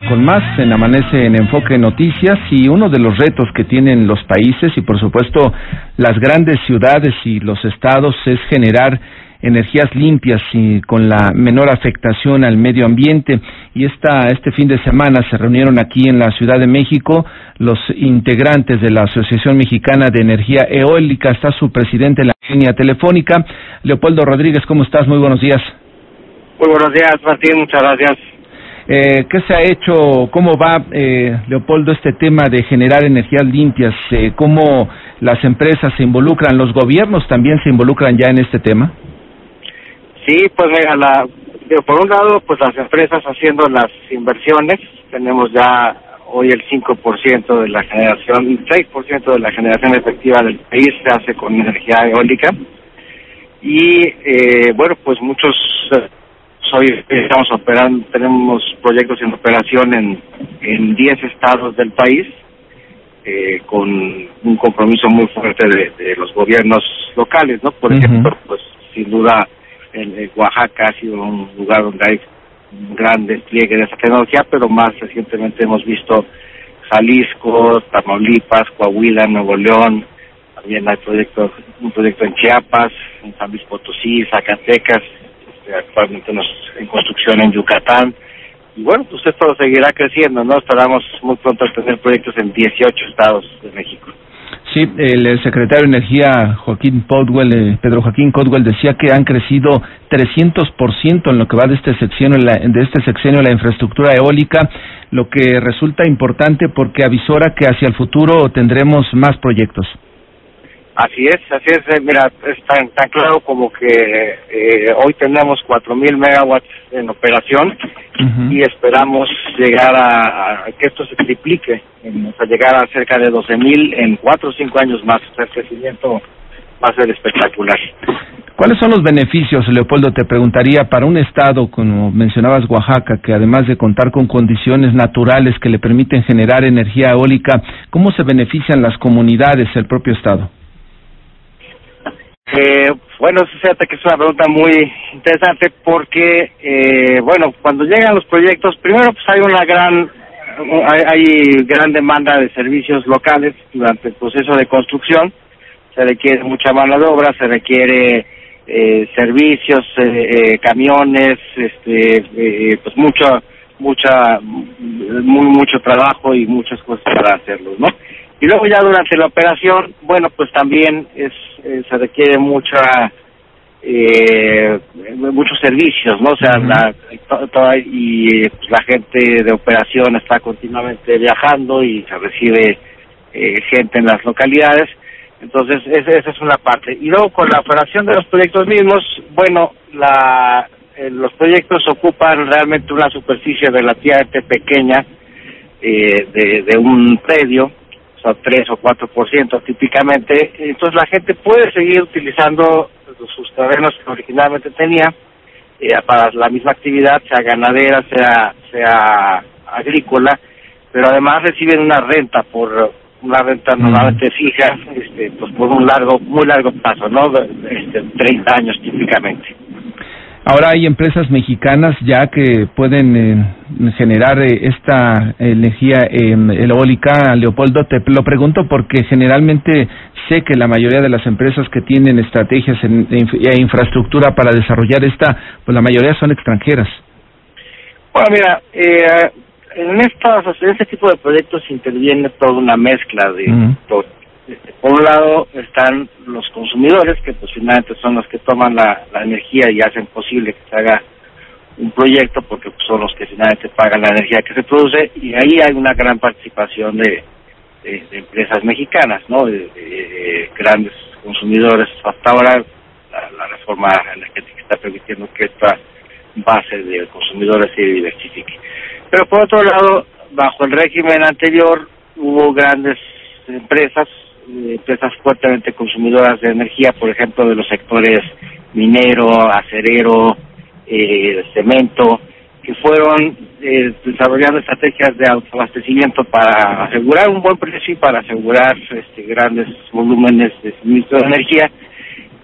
con más en Amanece en Enfoque Noticias, y uno de los retos que tienen los países y por supuesto las grandes ciudades y los estados es generar energías limpias y con la menor afectación al medio ambiente. Y este fin de semana se reunieron aquí en la Ciudad de México los integrantes de la Asociación Mexicana de Energía Eólica. Está su presidente en la línea telefónica, Leopoldo Rodríguez. ¿Cómo estás? Muy buenos días. Muy buenos días, Martín. Muchas gracias. ¿Qué se ha hecho? ¿Cómo va, Leopoldo, este tema de generar energías limpias? ¿Cómo las empresas se involucran? ¿Los gobiernos también se involucran ya en este tema? Sí, pues mira, por un lado, pues las empresas haciendo las inversiones, tenemos ya hoy el 5% de la generación, 6% de la generación efectiva del país se hace con energía eólica, y bueno, pues muchos, hoy estamos operando, tenemos proyectos en operación en 10 estados del país, con un compromiso muy fuerte de los gobiernos locales, ¿no? Por ejemplo, pues sin duda, en Oaxaca ha sido un lugar donde hay un gran despliegue de esa tecnología, pero más recientemente hemos visto Jalisco, Tamaulipas, Coahuila, Nuevo León, también hay un proyecto en Chiapas, en San Luis Potosí, Zacatecas, actualmente en construcción en Yucatán, y bueno, pues esto seguirá creciendo, ¿no? Esperamos muy pronto tener proyectos en 18 estados de México. Sí, el secretario de Energía, Pedro Joaquín Caldwell, decía que han crecido 300% en lo que va de este sexenio la infraestructura eólica, lo que resulta importante porque avisora que hacia el futuro tendremos más proyectos. Así es, mira, es tan claro como que hoy tenemos 4,000 megawatts en operación, y esperamos llegar a que esto se triplique, llegar a cerca de 12,000 en 4 o 5 años más. O sea, el crecimiento va a ser espectacular. ¿Cuáles son los beneficios, Leopoldo? Te preguntaría, para un estado, como mencionabas, Oaxaca, que además de contar con condiciones naturales que le permiten generar energía eólica, ¿cómo se benefician las comunidades, el propio estado? Bueno, fíjate que es una pregunta muy interesante porque, bueno, cuando llegan los proyectos, primero pues hay gran demanda de servicios locales durante el proceso de construcción. Se requiere mucha mano de obra, se requiere servicios, camiones, pues mucho trabajo y muchas cosas para hacerlo, ¿no? Y luego ya durante la operación, bueno, pues también se requiere muchos servicios, ¿no? O sea, la gente de operación está continuamente viajando y se recibe gente en las localidades. Entonces, esa es una parte. Y luego con la operación de los proyectos mismos, bueno, los proyectos ocupan realmente una superficie relativamente pequeña de un predio, o sea, 3 o 4% típicamente. Entonces la gente puede seguir utilizando sus terrenos que originalmente tenía para la misma actividad, sea ganadera, sea agrícola, pero además reciben una renta normalmente fija, pues por muy largo plazo, ¿no? 30 años típicamente. Ahora hay empresas mexicanas ya que pueden generar esta energía eólica. Leopoldo, te lo pregunto porque generalmente sé que la mayoría de las empresas que tienen estrategias e infraestructura para desarrollar pues la mayoría son extranjeras. Bueno, mira, en este tipo de proyectos interviene toda una mezcla de todo. Por un lado están los consumidores, que pues finalmente son los que toman la energía y hacen posible que se haga un proyecto, porque pues, son los que finalmente pagan la energía que se produce, y ahí hay una gran participación de empresas mexicanas, ¿no? De grandes consumidores. Hasta ahora la reforma energética está permitiendo que esta base de consumidores se diversifique. Pero por otro lado, bajo el régimen anterior hubo grandes empresas fuertemente consumidoras de energía, por ejemplo, de los sectores minero, acerero, cemento, que fueron desarrollando estrategias de autoabastecimiento para asegurar un buen precio y para asegurar grandes volúmenes de suministro de energía.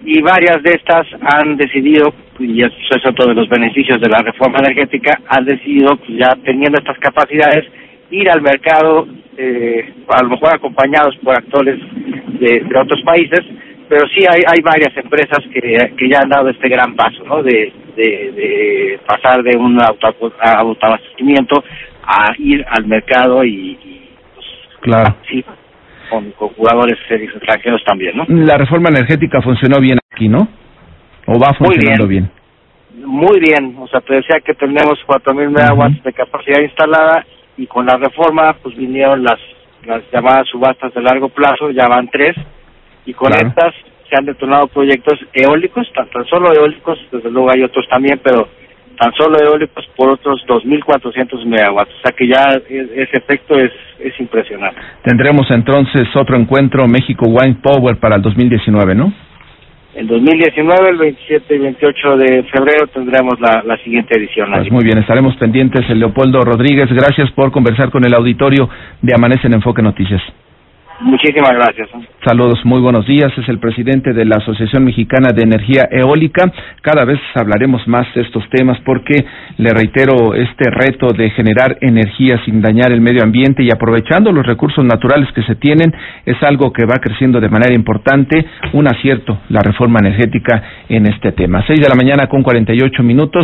y varias de estas han decidido, y eso es otro de los beneficios de la reforma energética, han decidido, pues ya teniendo estas capacidades, ir al mercado, a lo mejor acompañados por actores de otros países, pero sí hay varias empresas que ya han dado este gran paso, ¿no? De pasar de un autoabastecimiento a ir al mercado y pues, claro, sí, con jugadores extranjeros también, ¿no? La reforma energética funcionó bien aquí, ¿no? ¿O va funcionando bien? Muy bien, o sea, te decía que tenemos 4,000 megawatts de capacidad instalada, y con la reforma pues vinieron las llamadas subastas de largo plazo, ya van 3, y con estas se han detonado proyectos eólicos, tan solo eólicos, desde luego hay otros también, pero tan solo eólicos por otros 2,400 megawatts, o sea que ya ese efecto es impresionante. Tendremos entonces otro encuentro México Wind Power para el 2019, ¿no? El 2019, el 27 y 28 de febrero, tendremos la siguiente edición. Pues muy bien, estaremos pendientes. Leopoldo Rodríguez, gracias por conversar con el auditorio de Amanece en Enfoque Noticias. Muchísimas gracias. Saludos, muy buenos días. Es el presidente de la Asociación Mexicana de Energía Eólica. Cada vez hablaremos más de estos temas porque, le reitero, este reto de generar energía sin dañar el medio ambiente y aprovechando los recursos naturales que se tienen es algo que va creciendo de manera importante. Un acierto la reforma energética en este tema. 6:48 a.m.